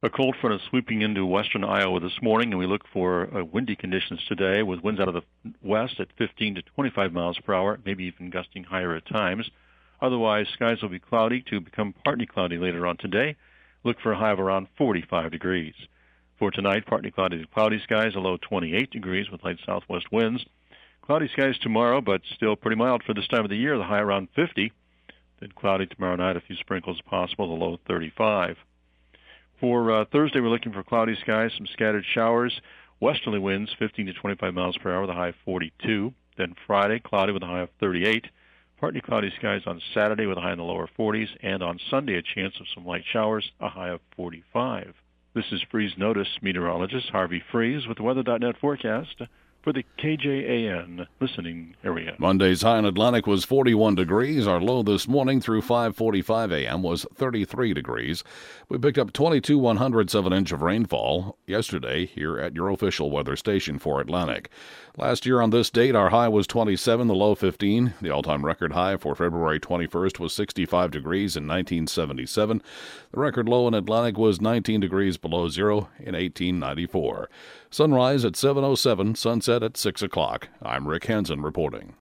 A cold front is sweeping into western Iowa this morning, and we look for windy conditions today with winds out of the west at 15 to 25 miles per hour, maybe even gusting higher at times. Otherwise, skies will be cloudy to become partly cloudy later on today. Look for a high of around 45 degrees. For tonight, partly cloudy to cloudy skies, a low 28 degrees with light southwest winds. Cloudy skies tomorrow, but still pretty mild for this time of the year, the high around 50. Then cloudy tomorrow night, a few sprinkles possible, the low 35. For Thursday, we're looking for cloudy skies, some scattered showers, westerly winds 15 to 25 miles per hour, the high of 42. Then Friday, cloudy with a high of 38. Partly cloudy skies on Saturday with a high in the lower 40s. And on Sunday, a chance of some light showers, a high of 45. This is Freeze Notice meteorologist Harvey Freeze with the Weather.net forecast for the KJAN listening area. Monday's high in Atlantic was 41 degrees. Our low this morning through 5:45 a.m. was 33 degrees. We picked up 22 100ths of an inch of rainfall yesterday here at your official weather station for Atlantic. Last year on this date, our high was 27, the low 15. The all-time record high for February 21st was 65 degrees in 1977. The record low in Atlantic was 19 degrees below zero in 1894. Sunrise at 7:07, sunset at 6 o'clock. I'm Rick Hansen reporting.